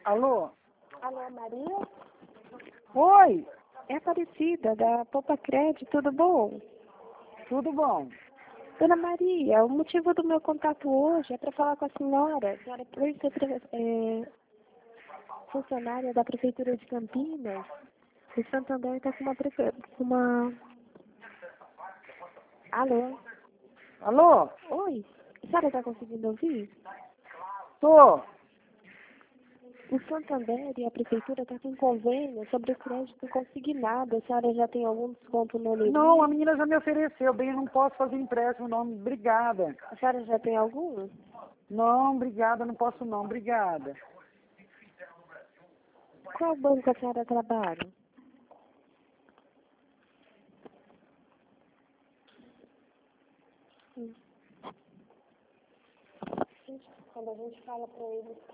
Alô? Alô, Maria? Oi, É Aparecida, da Poupa Crédito, tudo bom? tudo bom? Dona Maria, o motivo do meu contato hoje é para falar com a senhora. A senhora, por ser funcionária da Prefeitura de Campinas, o Santander está com uma... Alô? Alô? Oi? A senhora está conseguindo ouvir? Tô. O Santander e a Prefeitura estão com convênio sobre o crédito consignado. A senhora já tem algum desconto no Não, a NII? menina já me ofereceu, bem, eu não posso fazer empréstimo não, obrigada. A senhora já tem algum? Não, obrigada, não posso não, obrigada. Qual banco a senhora trabalha? Quando a gente fala para eles